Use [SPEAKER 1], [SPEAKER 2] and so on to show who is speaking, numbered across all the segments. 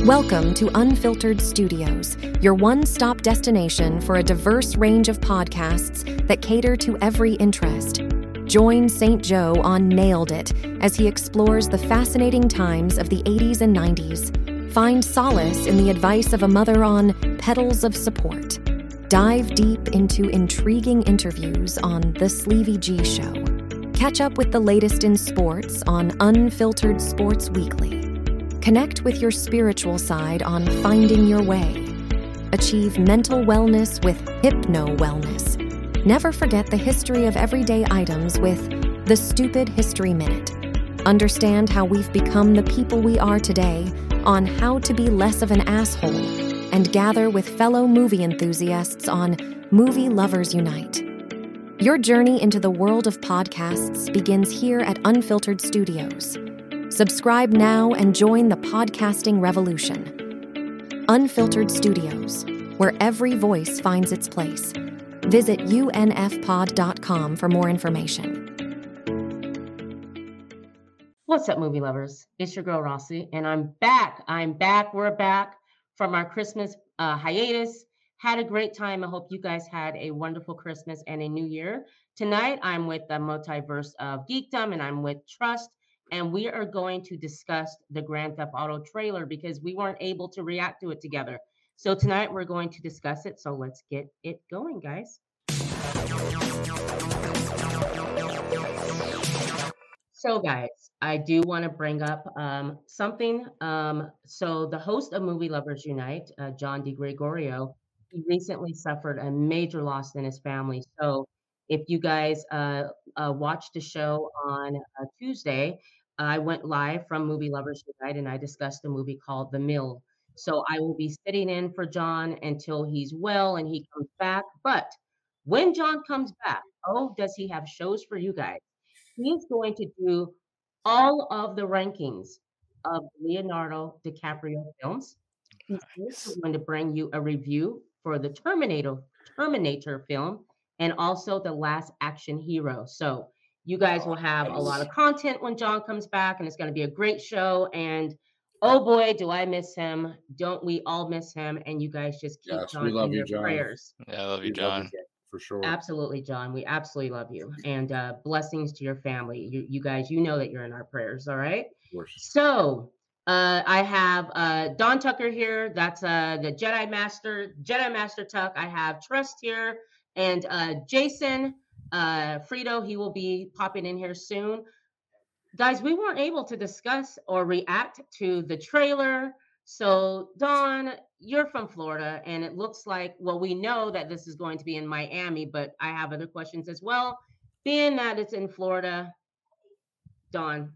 [SPEAKER 1] Welcome to Unfiltered Studios, your one-stop destination for a diverse range of podcasts that cater to every interest. Join St. Joe on Nailed It as he explores the fascinating times of the 80s and 90s. Find solace in the advice of a mother on Petals of Support. Dive deep into intriguing interviews on The Sleevy G Show. Catch up with the latest in sports on Unfiltered Sports Weekly. Connect with your spiritual side on Finding Your Way. Achieve mental wellness with Hypno Wellness. Never forget the history of everyday items with The Stupid History Minute. Understand how we've become the people we are today on How to Be Less of an Asshole, and gather with fellow movie enthusiasts on Movie Lovers Unite. Your journey into the world of podcasts begins here at Unfiltered Studios. Subscribe now and join the podcasting revolution. Unfiltered Studios, where every voice finds its place. Visit unfpod.com for more information.
[SPEAKER 2] What's up, movie lovers? It's your girl Rossi, and I'm back. We're back from our Christmas hiatus. Had a great time. I hope you guys had a wonderful Christmas and a new year. Tonight, I'm with the Multiverse of Geekdom, and I'm with Trust. And we are going to discuss the Grand Theft Auto trailer because we weren't able to react to it together. So tonight we're going to discuss it. So let's get it going, guys. So guys, I do want to bring up something. So the host of Movie Lovers Unite, John DeGregorio, he recently suffered a major loss in his family. So if you guys watched the show on Tuesday, I went live from Movie Lovers Unite and I discussed a movie called The Mill. So I will be sitting in for John until he's well and he comes back. But when John comes back, oh, does he have shows for you guys? He is going to do all of the rankings of Leonardo DiCaprio films. He's also going to bring you a review for the Terminator film and also The Last Action Hero. So you guys will have a lot of content when John comes back, and it's going to be a great show. And oh boy, do I miss him. Don't we all miss him? And you guys just keep John in your prayers.
[SPEAKER 3] Yeah, I love you, John.
[SPEAKER 4] For sure.
[SPEAKER 2] Absolutely, John. We absolutely love you. And blessings to your family. You guys, you know that you're in our prayers, all right?
[SPEAKER 4] Of course.
[SPEAKER 2] So I have Don Tucker here. That's the Jedi Master Tuck. I have Trust here. And Jason Frito, he will be popping in here soon. Guys, we weren't able to discuss or react to the trailer. So, Don, you're from Florida, and it looks like, well, we know that this is going to be in Miami, but I have other questions as well. Being that it's in Florida, Don.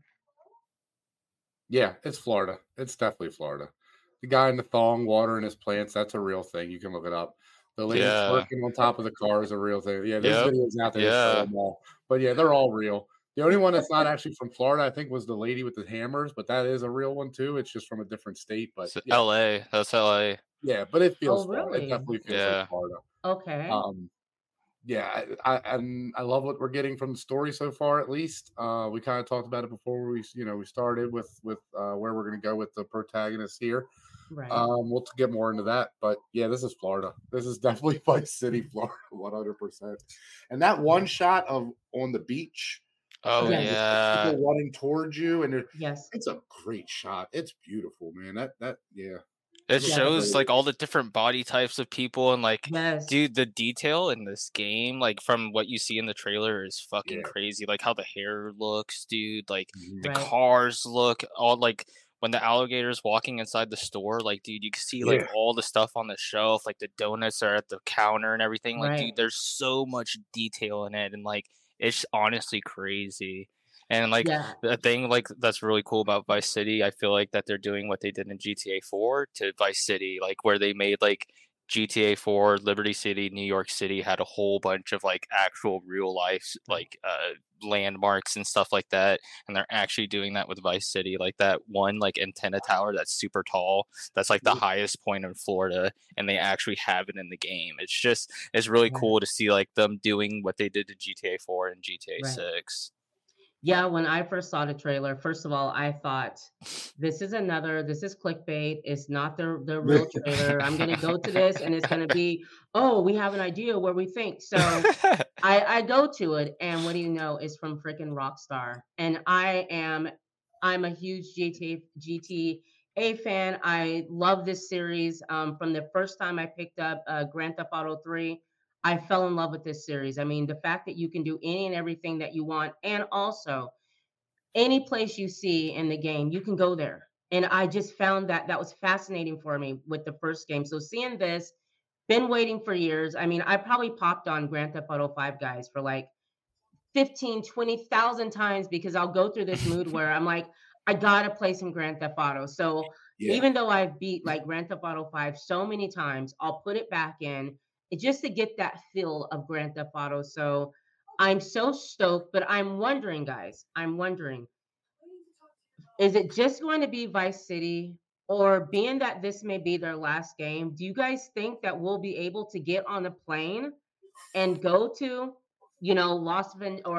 [SPEAKER 4] Yeah, it's Florida. It's definitely Florida. The guy in the thong watering his plants, that's a real thing. You can look it up. The lady working on top of the car is a real thing. Yeah, there's videos out there that show them all. But yeah, they're all real. The only one that's not actually from Florida, I think, was the lady with the hammers, but that is a real one too. It's just from a different state. But
[SPEAKER 3] yeah. LA, that's LA.
[SPEAKER 4] Yeah, but it feels
[SPEAKER 2] Florida.
[SPEAKER 4] It definitely feels like Florida.
[SPEAKER 2] Okay.
[SPEAKER 4] Yeah, I love what we're getting from the story so far. At least we kind of talked about it before we started with where we're going to go with the protagonist here.
[SPEAKER 2] Right.
[SPEAKER 4] We'll get more into that, but yeah, this is Florida. This is definitely Vice City, Florida, 100%. And that one shot of on the beach.
[SPEAKER 3] Oh yeah,
[SPEAKER 4] people running towards you, and
[SPEAKER 2] it's
[SPEAKER 4] a great shot. It's beautiful, man.
[SPEAKER 3] It shows like all the different body types of people, and like, dude, the detail in this game, like from what you see in the trailer, is fucking crazy. Like how the hair looks, dude. Like the cars look all like. When the alligator's walking inside the store, like, dude, you can see like all the stuff on the shelf, like the donuts are at the counter and everything. Like, dude, there's so much detail in it, and like, it's honestly crazy. And like the thing like that's really cool about Vice City, I feel like that they're doing what they did in GTA 4 to Vice City, like where they made like GTA 4, Liberty City, New York City had a whole bunch of like actual real life like landmarks and stuff like that, and they're actually doing that with Vice City. Like that one like antenna tower that's super tall, that's like the highest point in Florida, and they actually have it in the game. It's really cool to see like them doing what they did to GTA 4 and GTA 6.
[SPEAKER 2] Yeah, when I first saw the trailer, first of all, I thought this is clickbait. It's not the real trailer. I'm gonna go to this and it's gonna be, oh, we have an idea where we think. So I go to it, and what do you know? It's from freaking Rockstar. And I'm a huge GTA fan. I love this series. From the first time I picked up Grand Theft Auto 3, I fell in love with this series. I mean, the fact that you can do any and everything that you want, and also any place you see in the game, you can go there. And I just found that was fascinating for me with the first game. So seeing this, been waiting for years. I mean, I probably popped on Grand Theft Auto 5 guys for like 15, 20,000 times because I'll go through this mood where I'm like, I gotta play some Grand Theft Auto. So even though I've beat like Grand Theft Auto 5 so many times, I'll put it back in just to get that feel of Grand Theft Auto. So I'm so stoked, but I'm wondering, guys, is it just going to be Vice City? Or being that this may be their last game, do you guys think that we'll be able to get on a plane and go to, Los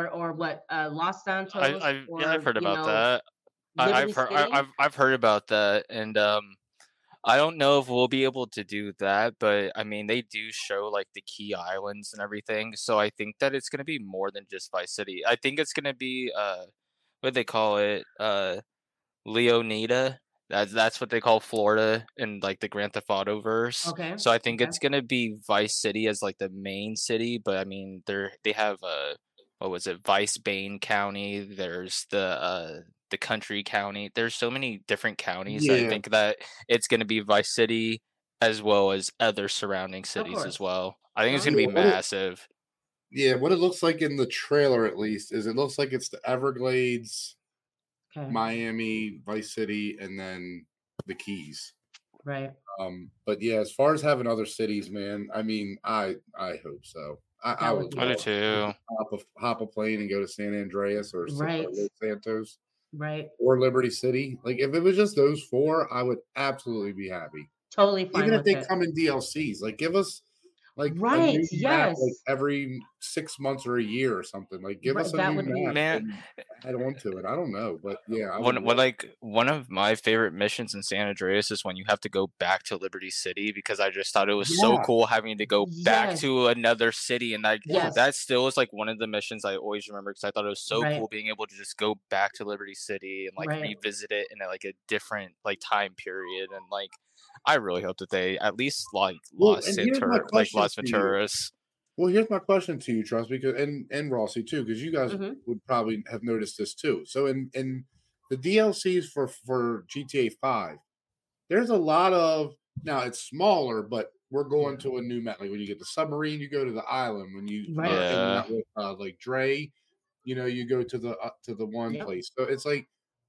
[SPEAKER 2] Santos,
[SPEAKER 3] I've
[SPEAKER 2] or
[SPEAKER 3] heard about that.
[SPEAKER 2] Liberty City?
[SPEAKER 3] I've heard about that, and I don't know if we'll be able to do that, but I mean, they do show like the key islands and everything, so I think that it's gonna be more than just Vice City. I think it's gonna be what do they call it? Leonida. That's what they call Florida in like the Grand Theft Auto verse.
[SPEAKER 2] Okay.
[SPEAKER 3] So I think it's gonna be Vice City as like the main city, but I mean they have what was it, Vice Bain County, there's the country county. There's so many different counties. I think that it's gonna be Vice City as well as other surrounding cities as well. I think it's gonna be massive.
[SPEAKER 4] What it looks like in the trailer at least is it looks like it's the Everglades, Miami, Vice City, and then the Keys.
[SPEAKER 2] Right.
[SPEAKER 4] But yeah, as far as having other cities, man, I mean, I hope so. I would
[SPEAKER 3] do too.
[SPEAKER 4] Hop a plane and go to San Andreas or Los Santos.
[SPEAKER 2] Right.
[SPEAKER 4] Or Liberty City. Like if it was just those four, I would absolutely be happy.
[SPEAKER 2] Totally fine.
[SPEAKER 4] Even if they come in DLCs, like give us like a new map, like every 6 months or a year or something. Like give us a new map and add on to it. I don't know, but yeah.
[SPEAKER 3] One of my favorite missions in San Andreas is when you have to go back to Liberty City, because I just thought it was so cool having to go back to another city, and that still is like one of the missions I always remember, because I thought it was so cool being able to just go back to Liberty City and like revisit it in like a different like time period. And like I really hope that they at least like Las Venturas.
[SPEAKER 4] Well, here's my question to you, Trust, because and Rossi too, because you guys would probably have noticed this too. So in the DLCs for GTA 5, there's a lot of, now it's smaller, but we're going to a new map. Like when you get the submarine, you go to the island. When you with, like Dre, you go to the one place. So it's like,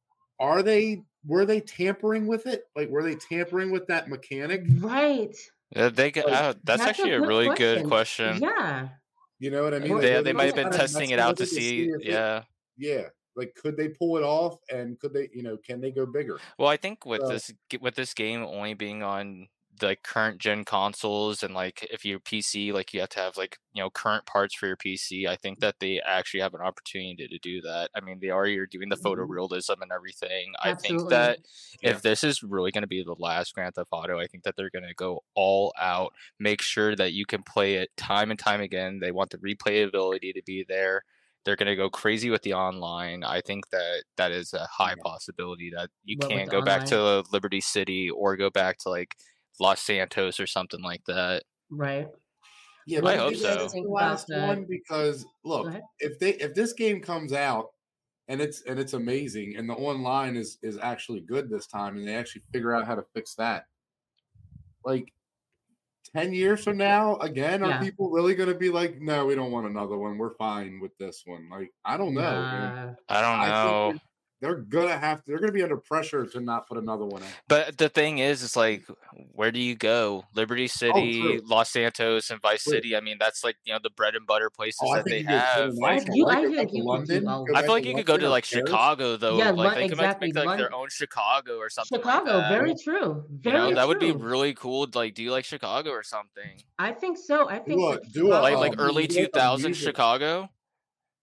[SPEAKER 4] were they tampering with it? Like, were they tampering with that mechanic?
[SPEAKER 2] Right.
[SPEAKER 3] Yeah, that's actually a really good question.
[SPEAKER 2] Yeah.
[SPEAKER 4] You know what I mean?
[SPEAKER 3] They might have been testing it out to see. Yeah.
[SPEAKER 4] Like, could they pull it off, and could they, can they go bigger?
[SPEAKER 3] Well, I think with this game only being on the current gen consoles, and like if you're PC, like you have to have like current parts for your PC. I think that they actually have an opportunity to do that. I mean, they already are doing the photorealism and everything. Absolutely. I think that if this is really going to be the last Grand Theft Auto, I think that they're going to go all out, make sure that you can play it time and time again. They want the replayability to be there. They're going to go crazy with the online. I think that is a high possibility that you can't go back to Liberty City or go back to like Los Santos or something like that.
[SPEAKER 2] Right.
[SPEAKER 4] Yeah,
[SPEAKER 3] I hope so.
[SPEAKER 4] The last one, because look, if this game comes out and it's amazing, and the online is actually good this time, and they actually figure out how to fix that, like 10 years from now, again, are people really going to be like, no, we don't want another one, we're fine with this one? Like, I don't know.
[SPEAKER 3] I don't know.
[SPEAKER 4] They're gonna be under pressure to not put another one in.
[SPEAKER 3] But the thing is, it's like, where do you go? Liberty City, Los Santos, and Vice City. I mean, that's like the bread and butter places that they have.
[SPEAKER 2] I feel
[SPEAKER 3] like you could go to like Chicago though.
[SPEAKER 2] Yeah,
[SPEAKER 3] like they could make like their own Chicago or something.
[SPEAKER 2] Chicago,
[SPEAKER 3] like that.
[SPEAKER 2] Very true. Very
[SPEAKER 3] that would be really cool. To, like, do like Chicago or something.
[SPEAKER 2] I think so. I think
[SPEAKER 3] like early 2000s Chicago.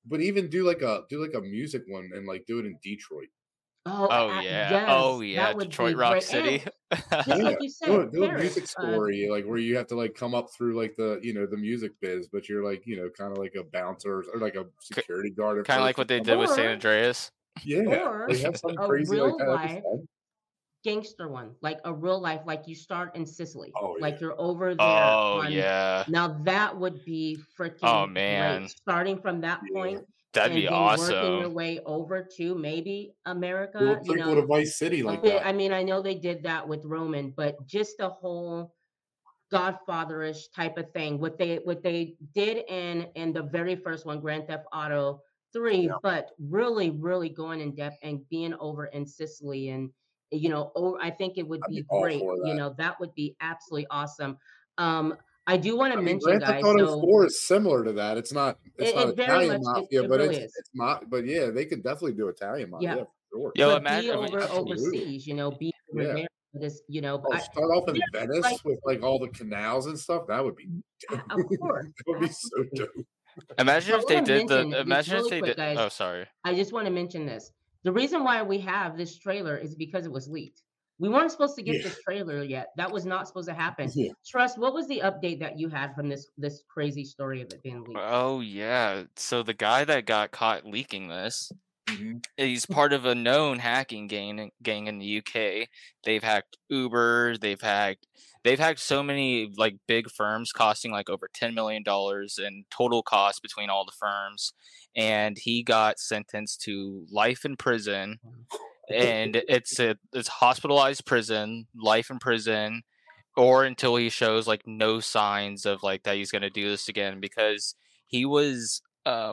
[SPEAKER 4] But even do like a music one and like do it in Detroit.
[SPEAKER 3] Oh yeah,
[SPEAKER 2] that would
[SPEAKER 3] Detroit
[SPEAKER 2] be
[SPEAKER 3] Rock
[SPEAKER 2] great.
[SPEAKER 3] City.
[SPEAKER 2] Just like you said,
[SPEAKER 4] do a music story like where you have to like come up through like the the music biz, but you're like kind of like a bouncer or like a security guard.
[SPEAKER 3] Kind of like what they did with San Andreas.
[SPEAKER 4] Yeah,
[SPEAKER 2] or
[SPEAKER 4] they have something
[SPEAKER 2] a
[SPEAKER 4] crazy like
[SPEAKER 2] real
[SPEAKER 4] that.
[SPEAKER 2] life gangster one, like a real life, like you start in Sicily, like you're over there.
[SPEAKER 3] Oh yeah.
[SPEAKER 2] Now that would be freaking great. Starting from that point.
[SPEAKER 3] That'd be awesome.
[SPEAKER 2] Working your way over to maybe America.
[SPEAKER 4] Do a prequel to Vice City like that.
[SPEAKER 2] I mean, I know they did that with Roman, but just the whole Godfather-ish type of thing. What they did in the very first one, Grand Theft Auto 3, but really, really going in depth and being over in Sicily and I think it would be great. That would be absolutely awesome. I do want to mention,
[SPEAKER 4] Grand Theft Auto 4 is similar to that. It's not Italian mafia, but
[SPEAKER 2] really
[SPEAKER 4] it's not. But yeah, they could definitely do Italian mafia. Yeah, for sure.
[SPEAKER 2] Yo, imagine overseas. Be over there. This,
[SPEAKER 4] start off in Venice with like all the canals and stuff. That would be dope.
[SPEAKER 2] Of course,
[SPEAKER 4] that would be so dope.
[SPEAKER 3] Imagine if they did the. Imagine if they did.
[SPEAKER 2] Guys,
[SPEAKER 3] oh, sorry.
[SPEAKER 2] I just want to mention this. The reason why we have this trailer is because it was leaked. We weren't supposed to get this trailer yet. That was not supposed to happen. Trust, what was the update that you had from this crazy story of it being leaked?
[SPEAKER 3] Oh yeah. So the guy that got caught leaking this, he's part of a known hacking gang in the UK. They've hacked Uber. They've hacked so many like big firms, costing like over $10 million in total cost between all the firms. And he got sentenced to life in prison. And it's hospitalized prison, life in prison, or until he shows like no signs of like that he's going to do this again, because he was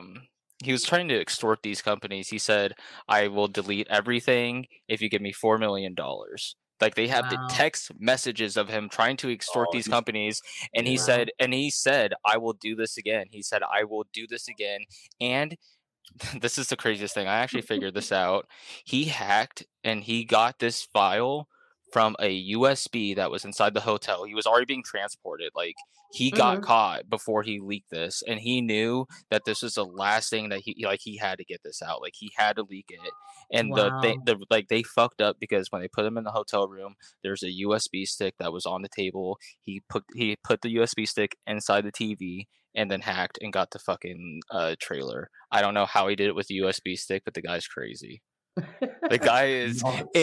[SPEAKER 3] trying to extort these companies. He said, "I will delete everything if you give me $4 million." Like they have the text messages of him trying to extort these companies, and he said, "I will do this again." He said, "I will do this again," and this is the craziest thing. I actually figured this out. He hacked and he got this file from a USB that was inside the hotel. He was already being transported. Like he got caught before he leaked this, and he knew that this was the last thing that he had to get this out. Like he had to leak it. And they fucked up because when they put him in the hotel room, there's a USB stick that was on the table. He put the USB stick inside the TV and then hacked and got the fucking trailer. I don't know how he did it with the USB stick, but the guy's crazy. The guy is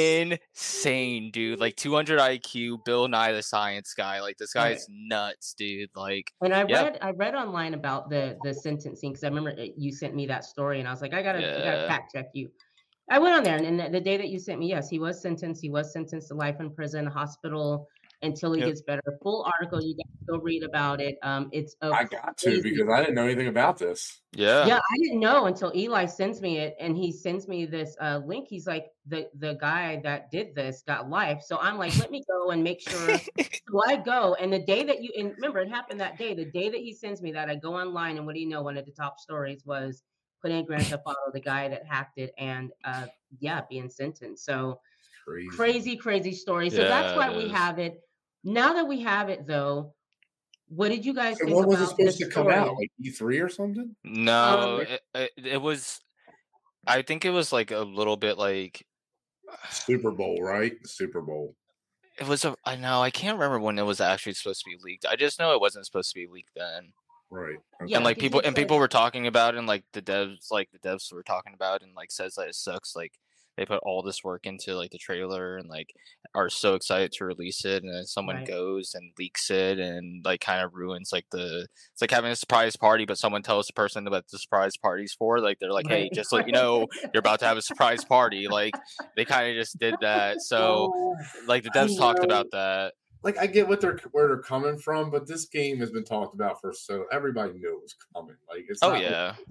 [SPEAKER 3] insane, dude. Like 200 IQ, Bill Nye the Science Guy. Like this guy is nuts, dude. Like,
[SPEAKER 2] and I read online about the sentencing, because I remember you sent me that story, and I was like, I gotta fact check you. I went on there, and the day that you sent me, yes, he was sentenced. He was sentenced to life in prison, hospital until he gets better. Full article, you guys go read about it.
[SPEAKER 4] I got to, because I didn't know anything about this.
[SPEAKER 2] Yeah, I didn't know until Eli sends me it, and he sends me this link. He's like, the guy that did this got life. So I'm like, let me go and make sure. So I go, and the day that and remember, it happened that day. The day that he sends me that, I go online, and what do you know? One of the top stories was put in Grand Theft Auto, the guy that hacked it, and being sentenced. So crazy story. So that's why we have it. Now that we have it, though, what did you guys think about
[SPEAKER 4] was it supposed to come out? Like E3 or something?
[SPEAKER 3] No, it was. I think it was like a little bit like
[SPEAKER 4] Super Bowl, right? Super Bowl.
[SPEAKER 3] It was I know. I can't remember when it was actually supposed to be leaked. I just know it wasn't supposed to be leaked then.
[SPEAKER 4] Right.
[SPEAKER 3] Okay. And like people were talking about it, and like the devs were talking about it, and like says that it sucks. Like they put all this work into like the trailer and like are so excited to release it, and then someone goes and leaks it and like kind of ruins like it's like having a surprise party, but someone tells the person what the surprise party's for. Like they're like, hey, just let you know you're about to have a surprise party. Like they kind of just did that. So like the devs talked about that.
[SPEAKER 4] Like I get where they're coming from, but this game has been talked about for so everybody knew it was coming. Like it's
[SPEAKER 3] like,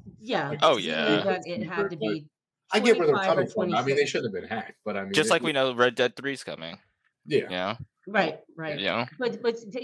[SPEAKER 2] it had to be.
[SPEAKER 4] I get where they're coming from. I mean, they shouldn't have been hacked, but I mean,
[SPEAKER 3] just like we know Red Dead 3 is coming.
[SPEAKER 4] Yeah.
[SPEAKER 2] Right.
[SPEAKER 3] Yeah.
[SPEAKER 2] But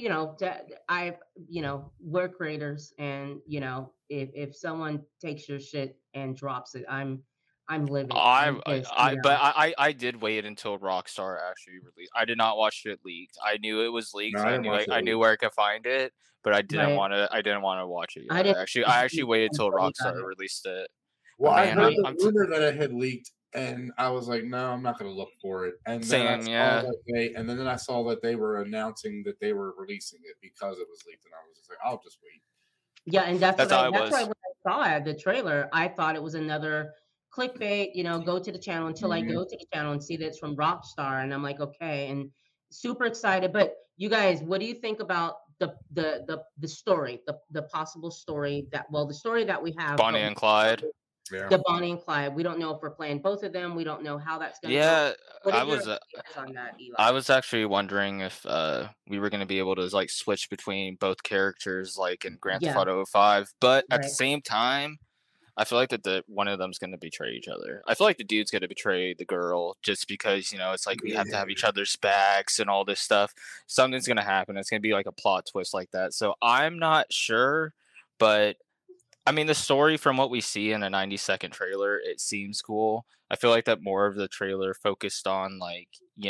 [SPEAKER 2] we're creators, and if someone takes your shit and drops it, I'm livid.
[SPEAKER 3] I did wait until Rockstar actually released. I did not watch it leaked. I knew it was leaked. No, I knew where I could find it, but I didn't want to. I didn't want to watch it yet. I actually waited till Rockstar released it.
[SPEAKER 4] Well, I heard the rumor that it had leaked, and I was like, no, I'm not going to look for it. And then I saw that then I saw that they were announcing that they were releasing it because it was leaked, and I was just like, I'll just wait.
[SPEAKER 2] Yeah, and that's why when I saw the trailer, I thought it was another clickbait, go to the channel until I go to the channel and see that it's from Rockstar, and I'm like, okay, and super excited. But you guys, what do you think about the story, the possible story the story that we have,
[SPEAKER 3] Bonnie and Clyde?
[SPEAKER 4] Yeah.
[SPEAKER 2] The Bonnie and Clyde. We don't know if we're playing both of them. We don't know how that's going to
[SPEAKER 3] go.
[SPEAKER 2] I was on that, Eli?
[SPEAKER 3] I was actually wondering if we were going to be able to like switch between both characters, like in Grand Theft Auto 5. But at the same time, I feel like that one of them's going to betray each other. I feel like the dude's going to betray the girl just because, it's like we have to have each other's backs and all this stuff. Something's going to happen. It's going to be like a plot twist like that. So I'm not sure, but I mean, the story from what we see in a 90-second trailer, it seems cool. I feel like that more of the trailer focused on like,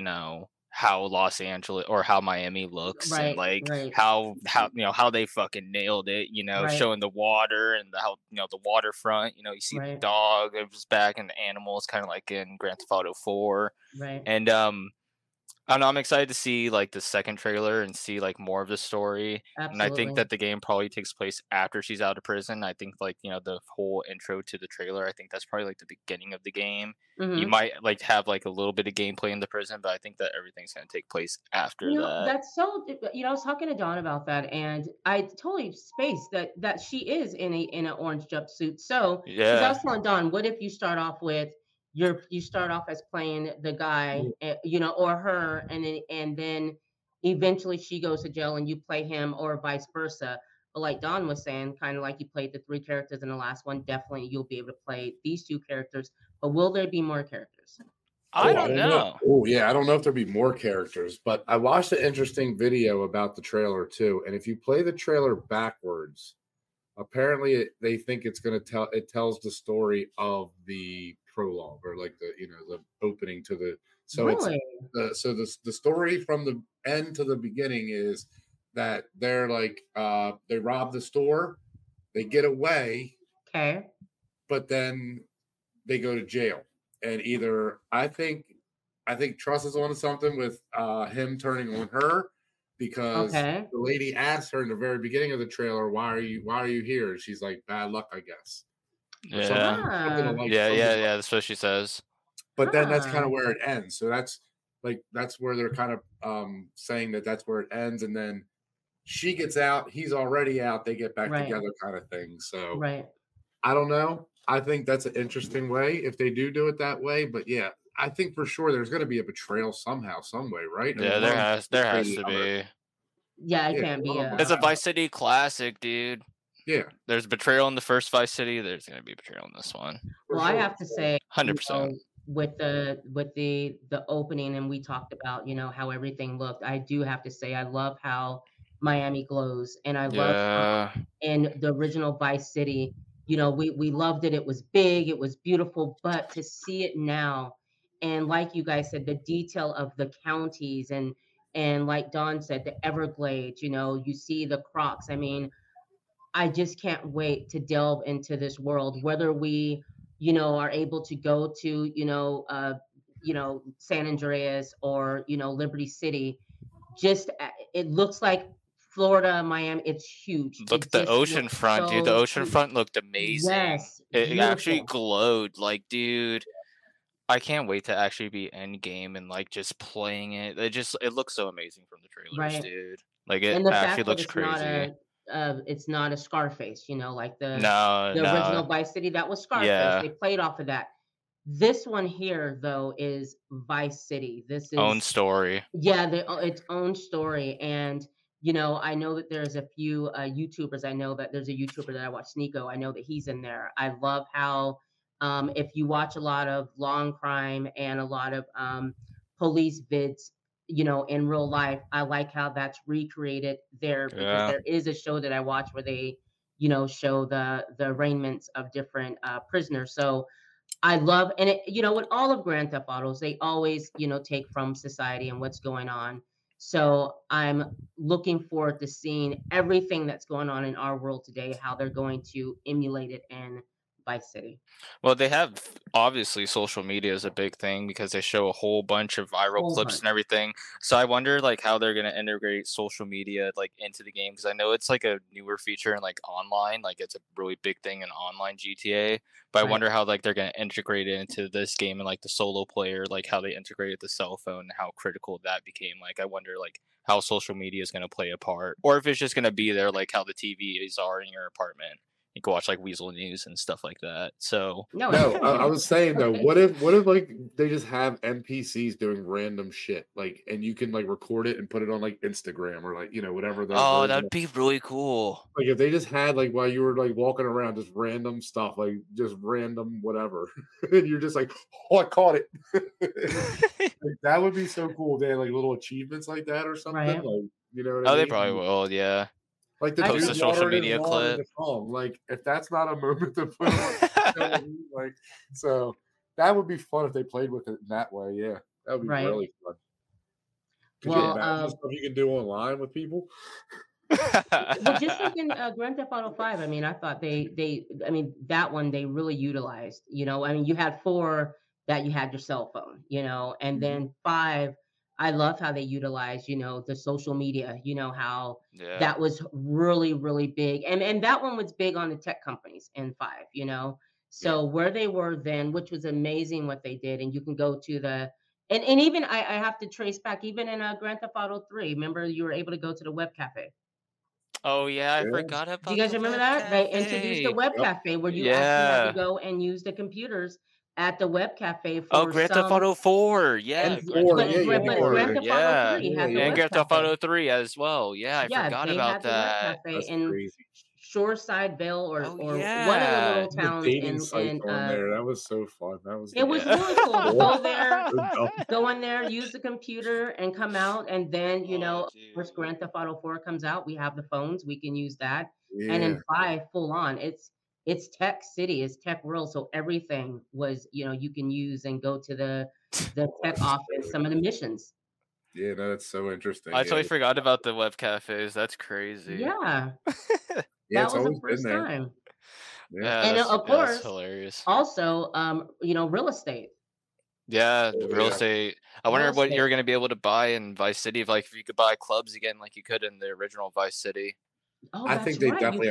[SPEAKER 3] how Los Angeles or how Miami looks and like how they fucking nailed it, showing the water and how, the waterfront, you see the dog, it was back and the animals kind of like in Grand Theft Auto 4.
[SPEAKER 2] Right.
[SPEAKER 3] And I don't know, I'm excited to see like the second trailer and see like more of the story.
[SPEAKER 2] Absolutely.
[SPEAKER 3] And I think that the game probably takes place after she's out of prison. I think like, the whole intro to the trailer, I think that's probably like the beginning of the game.
[SPEAKER 2] Mm-hmm.
[SPEAKER 3] You might like have like a little bit of gameplay in the prison, but I think that everything's going to take place after that.
[SPEAKER 2] That's so, I was talking to Dawn about that, and I totally spaced that she is in an orange jumpsuit. So I was telling Dawn, what if you start off with you start off as playing the guy, or her, and then eventually she goes to jail and you play him, or vice versa. But like Dawn was saying, kind of like you played the 3 characters in the last one, definitely you'll be able to play these 2 characters. But will there be more characters?
[SPEAKER 3] I don't know.
[SPEAKER 4] Oh yeah, I don't know if there'll be more characters, but I watched an interesting video about the trailer too. And if you play the trailer backwards, apparently they think it tells the story of the prologue, or like the opening to the
[SPEAKER 2] really?
[SPEAKER 4] It's the story from the end to the beginning is that they're like they rob the store, they get away, but then they go to jail, and either I think Truss is on something with him turning on her, because the lady asked her in the very beginning of the trailer, why are you here? And she's like, bad luck, I guess.
[SPEAKER 3] Yeah, that's what she says.
[SPEAKER 4] But then that's kind of where it ends. So that's where they're kind of saying that that's where it ends, and then she gets out, he's already out, they get back together, kind of thing. So I don't know. I think that's an interesting way if they do it that way. But yeah, I think for sure there's going to be a betrayal somehow, some way, right?
[SPEAKER 3] Yeah, there has to be.
[SPEAKER 2] Yeah, it can't be.
[SPEAKER 3] It's a Vice City classic, dude.
[SPEAKER 4] Yeah,
[SPEAKER 3] there's betrayal in the first Vice City. There's going to be betrayal in this one.
[SPEAKER 2] Well, I have to say,
[SPEAKER 3] 100%.
[SPEAKER 2] With the opening, and we talked about how everything looked. I do have to say, I love how Miami glows, and I love how in the original Vice City, we loved it. It was big, it was beautiful, but to see it now, and like you guys said, the detail of the counties, and like Dawn said, the Everglades, you see the crocs. I mean, I just can't wait to delve into this world, whether we, are able to go to, San Andreas or, Liberty City. Just, it looks like Florida, Miami, it's huge.
[SPEAKER 3] Look at the ocean front, dude. The ocean front looked amazing.
[SPEAKER 2] Yes,
[SPEAKER 3] it actually glowed. Like, dude, I can't wait to actually be end game and like just playing it. It looks so amazing from the trailers, dude. Like, it actually looks crazy.
[SPEAKER 2] It's not a Scarface, like the
[SPEAKER 3] original
[SPEAKER 2] Vice City. That was Scarface. They played off of that. This one here, though, is Vice City. This is
[SPEAKER 3] own story.
[SPEAKER 2] Yeah, its own story. And I know that there's a few YouTubers. I know that there's a YouTuber that I watch, Sneeko. I know that he's in there. I love how if you watch a lot of Long Crime and a lot of police vids, in real life, I like how that's recreated there, because there is a show that I watch where they, show the arraignments of different prisoners. So I love, and it, with all of Grand Theft Autos, they always, take from society and what's going on. So I'm looking forward to seeing everything that's going on in our world today, how they're going to emulate it in Vice City.
[SPEAKER 3] Well, they have obviously social media is a big thing because they show a whole bunch of viral clips and everything. So I wonder like how they're gonna integrate social media like into the game because I know it's like a newer feature in like online, like it's a really big thing in online GTA. But I wonder how like they're gonna integrate it into this game and like the solo player, like how they integrated the cell phone and how critical that became. Like I wonder like how social media is gonna play a part, or if it's just gonna be there like how the TVs are in your apartment. You can watch like Weasel News and stuff like that. So
[SPEAKER 4] no, I was saying though, what if like they just have NPCs doing random shit, like, and you can like record it and put it on like Instagram or like whatever.
[SPEAKER 3] Oh, that'd be really cool.
[SPEAKER 4] Like if they just had like while you were like walking around, just random stuff, like just random whatever, and you're just like, oh, I caught it. Like, that would be so cool. They had like little achievements like that or something, like what I mean?
[SPEAKER 3] They probably will, yeah.
[SPEAKER 4] Like the
[SPEAKER 3] post a social media clip.
[SPEAKER 4] Like if that's not a moment to put on, like so that would be fun if they played with it in that way. Yeah, that would be really fun. Well, stuff you can do online with people.
[SPEAKER 2] Well, just like in Grand Theft Auto 5, I mean, I thought I mean, that one they really utilized. I mean, you had 4 that you had your cell phone, and then 5. I love how they utilize, the social media, how that was really, really big. And that one was big on the tech companies in 5, So where they were then, which was amazing what they did. And you can go to and even I have to trace back, even in Grand Theft Auto 3, remember you were able to go to the web cafe.
[SPEAKER 3] Oh, yeah, I forgot about
[SPEAKER 2] Do you guys remember that? They introduced the web cafe where you actually had to go and use the computers at the web cafe for
[SPEAKER 3] Grand Theft Auto 4, yeah.
[SPEAKER 2] Grand Theft Auto 3 had the
[SPEAKER 3] and Grand Theft Auto 3 as well. Yeah, I forgot about that.
[SPEAKER 2] That's crazy. Shoresideville or one of the little towns in
[SPEAKER 4] there. That was so fun.
[SPEAKER 2] It was really cool to go there, go in there, use the computer, and come out. And then first Grand Theft Auto 4 comes out. We have the phones. We can use that. And in 5, full on. It's tech city, it's tech world. So everything was, you can use and go to the tech office, some of the missions.
[SPEAKER 4] Yeah, no, that's so interesting.
[SPEAKER 3] I totally forgot about the web cafes. That's crazy.
[SPEAKER 2] Yeah. That was the first time.
[SPEAKER 3] Yeah,
[SPEAKER 2] and of course,
[SPEAKER 3] hilarious.
[SPEAKER 2] Also, real estate.
[SPEAKER 3] Yeah, real estate. I wonder what you're going to be able to buy in Vice City, if you could buy clubs again, like you could in the original Vice City.
[SPEAKER 2] Oh,
[SPEAKER 4] I think they definitely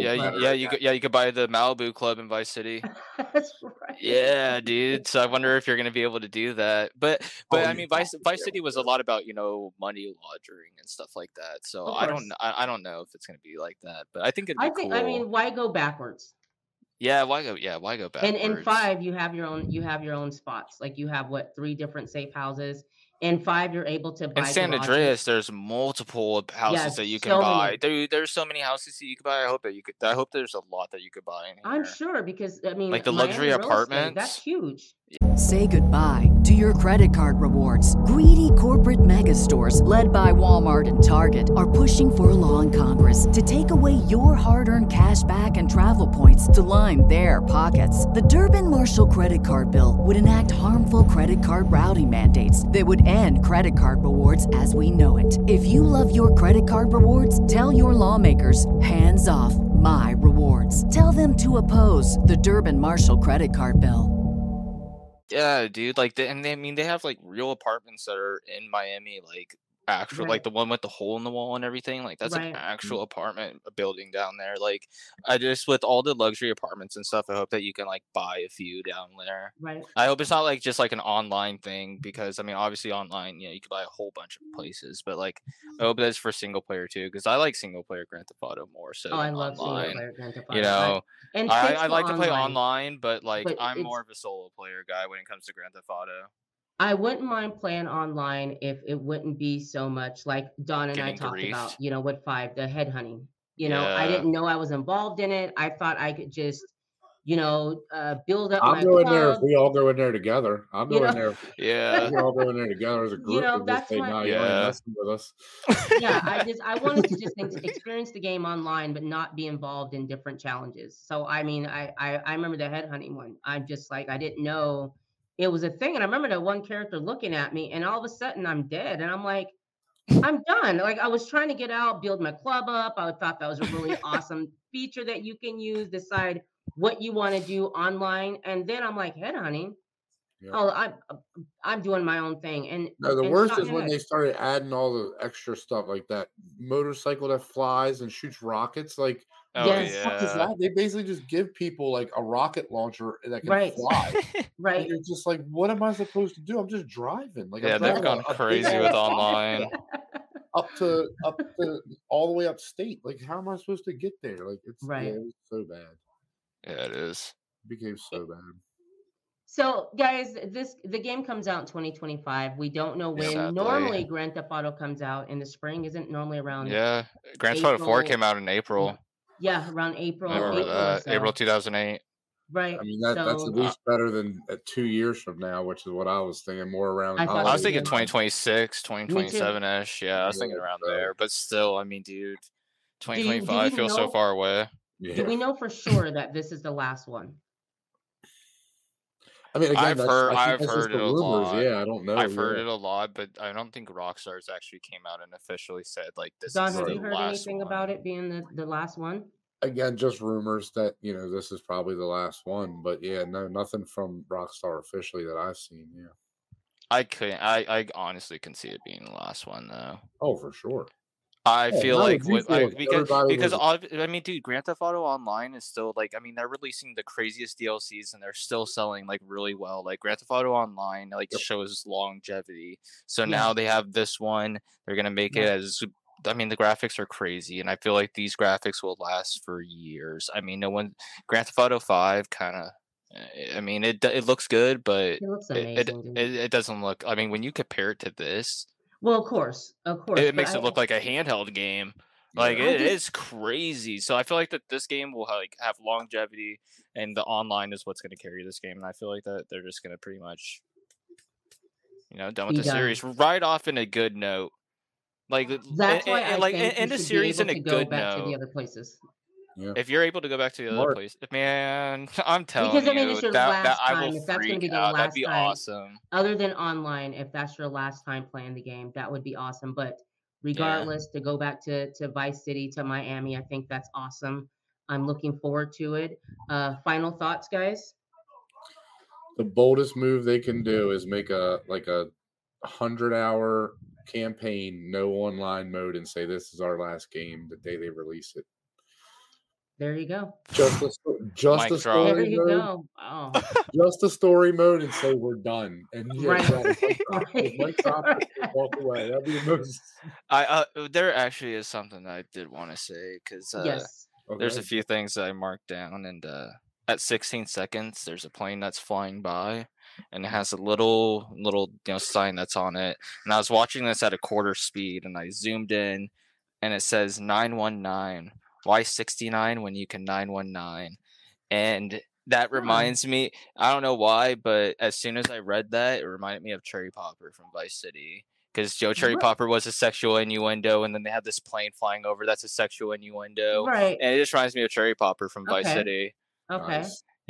[SPEAKER 3] you could buy the Malibu Club in Vice City.
[SPEAKER 2] That's right.
[SPEAKER 3] Yeah, dude. So I wonder if you're going to be able to do that. But I mean, Vice City was a lot about money laundering and stuff like that. So I don't know if it's going to be like that. But I think it'd be cool.
[SPEAKER 2] I mean, why go backwards?
[SPEAKER 3] Yeah, why go backwards?
[SPEAKER 2] And in 5, you have your own spots. Like you have 3 different safe houses. In 5, you're able to buy.
[SPEAKER 3] In San Andreas, there's multiple houses that you can buy. There's so many houses that you could buy. I hope there's a lot that you could buy in here.
[SPEAKER 2] I'm sure because I mean,
[SPEAKER 3] like the luxury apartments.
[SPEAKER 2] That's huge.
[SPEAKER 5] Say goodbye to your credit card rewards. Greedy corporate mega stores, led by Walmart and Target, are pushing for a law in Congress to take away your hard-earned cash back and travel points to line their pockets. The Durbin-Marshall credit card bill would enact harmful credit card routing mandates that would end credit card rewards as we know it. If you love your credit card rewards, tell your lawmakers, hands off my rewards. Tell them to oppose the Durbin-Marshall credit card bill.
[SPEAKER 3] Yeah, dude. They have real apartments that are in Miami, actual, like the one with the hole in the wall and everything. Like that's an actual apartment building down there. Like I just, with all the luxury apartments and stuff, I hope that you can buy a few down there.
[SPEAKER 2] Right.
[SPEAKER 3] I hope it's not just an online thing, because I mean, obviously online, you could buy a whole bunch of places, but I hope that's for single player too, because I like single player Grand Theft Auto more so
[SPEAKER 2] I
[SPEAKER 3] than
[SPEAKER 2] love
[SPEAKER 3] online.
[SPEAKER 2] Single player Grand Theft Auto.
[SPEAKER 3] And I like to play online, but I'm more of a solo player guy when it comes to Grand Theft Auto.
[SPEAKER 2] I wouldn't mind playing online if it wouldn't be so much like Don and I talked about, with 5, the headhunting. I didn't know I was involved in it. I thought I could just, build up my
[SPEAKER 4] club. There if we all go in there together. I'll go in there.
[SPEAKER 3] Yeah.
[SPEAKER 4] We all go in there together as a group.
[SPEAKER 2] That's
[SPEAKER 4] my, you ain't messing with us.
[SPEAKER 2] Yeah, I wanted to just experience the game online, but not be involved in different challenges. So, I mean, I remember the headhunting one. I'm just I didn't know it was a thing. And I remember that one character looking at me, and all of a sudden I'm dead. And I'm like, I'm done. I was trying to get out, build my club up. I thought that was a really awesome feature that you can use, decide what you want to do online, and then I'm like headhunting. Yeah. Oh, I'm doing my own thing. And
[SPEAKER 4] no, the worst is when they started adding all the extra stuff like that motorcycle that flies and shoots rockets. Like, they basically just give people like a rocket launcher that can fly.
[SPEAKER 2] Right.
[SPEAKER 4] And you're just like, what am I supposed to do? I'm just driving. Like,
[SPEAKER 3] they've gone crazy with online.
[SPEAKER 4] Up to all the way upstate. Like, how am I supposed to get there? Like, it was so bad.
[SPEAKER 3] Yeah, it is.
[SPEAKER 4] It became so bad.
[SPEAKER 2] So, guys, the game comes out in 2025. We don't know when. Sadly. Normally, Grand Theft Auto comes out in the spring. Isn't normally around?
[SPEAKER 3] Yeah, Grand Theft Auto 4 came out in April.
[SPEAKER 2] Yeah, around April.
[SPEAKER 3] I remember that. So. April 2008.
[SPEAKER 2] Right.
[SPEAKER 4] I mean, that's at least better than 2 years from now, which is what I was thinking. More around.
[SPEAKER 3] I was thinking 2026, 2027-ish. Yeah, I was thinking around there. But still, I mean, dude, 2025 feels so far away.
[SPEAKER 2] Yeah. Do we know for sure that this is the last one?
[SPEAKER 4] I mean, again,
[SPEAKER 3] I've heard it a lot.
[SPEAKER 4] Yeah, I don't know.
[SPEAKER 3] I've heard it a lot, but I don't think Rockstar's actually came out and officially said like this.
[SPEAKER 2] Don,
[SPEAKER 3] is
[SPEAKER 2] have
[SPEAKER 3] the
[SPEAKER 2] you heard
[SPEAKER 3] last
[SPEAKER 2] anything
[SPEAKER 3] one.
[SPEAKER 2] about it being the last one?
[SPEAKER 4] Again, just rumors that this is probably the last one, but yeah, no, nothing from Rockstar officially that I've seen. Yeah,
[SPEAKER 3] I honestly can see it being the last one though.
[SPEAKER 4] Oh, for sure.
[SPEAKER 3] I feel like because I mean, dude, Grand Theft Auto Online is still like, I mean, they're releasing the craziest DLCs and they're still selling like really well. Like Grand Theft Auto Online like shows longevity. So now they have this one. They're gonna make it as. I mean, the graphics are crazy, and I feel like these graphics will last for years. I mean, Grand Theft Auto 5 kind of. I mean, it looks good, but
[SPEAKER 2] it looks amazing.
[SPEAKER 3] It doesn't look. I mean, when you compare it to this.
[SPEAKER 2] Well, of course.
[SPEAKER 3] It makes it look like a handheld game. Like it is crazy. So I feel like that this game will have longevity, and the online is what's going to carry this game. And I feel like that they're just going to pretty much, done with the series right off in a good note. Like
[SPEAKER 2] that's why I think
[SPEAKER 3] end the series in a good note.
[SPEAKER 2] To the other places.
[SPEAKER 4] Yeah.
[SPEAKER 3] If you're able to go back to the other place, man, I'm telling you,
[SPEAKER 2] it's your last
[SPEAKER 3] I
[SPEAKER 2] time.
[SPEAKER 3] will
[SPEAKER 2] if that's
[SPEAKER 3] freak
[SPEAKER 2] be the
[SPEAKER 3] out.
[SPEAKER 2] Last
[SPEAKER 3] That'd be
[SPEAKER 2] time,
[SPEAKER 3] awesome.
[SPEAKER 2] Other than online, if that's your last time playing the game, that would be awesome. But regardless, to go back to Vice City, to Miami, I think that's awesome. I'm looking forward to it. Final thoughts, guys?
[SPEAKER 4] The boldest move they can do is make a 100-hour campaign, no online mode, and say this is our last game the day they release it.
[SPEAKER 2] There you go.
[SPEAKER 4] Just a story
[SPEAKER 2] there you
[SPEAKER 4] mode.
[SPEAKER 2] Go. Oh.
[SPEAKER 4] Just a story mode and say we're done. And
[SPEAKER 2] walk
[SPEAKER 4] away. That'd be the most.
[SPEAKER 3] There actually is something that I did want to say because there's a few things that I marked down, and at 16 seconds there's a plane that's flying by, and it has a little sign that's on it. And I was watching this at a quarter speed, and I zoomed in, and it says 919. Why 69 when you can 919? And that reminds me, I don't know why, but as soon as I read that, it reminded me of Cherry Popper from Vice City. Because Cherry Popper was a sexual innuendo, and then they had this plane flying over that's a sexual innuendo.
[SPEAKER 2] Right.
[SPEAKER 3] And it just reminds me of Cherry Popper from Vice City.
[SPEAKER 2] Okay.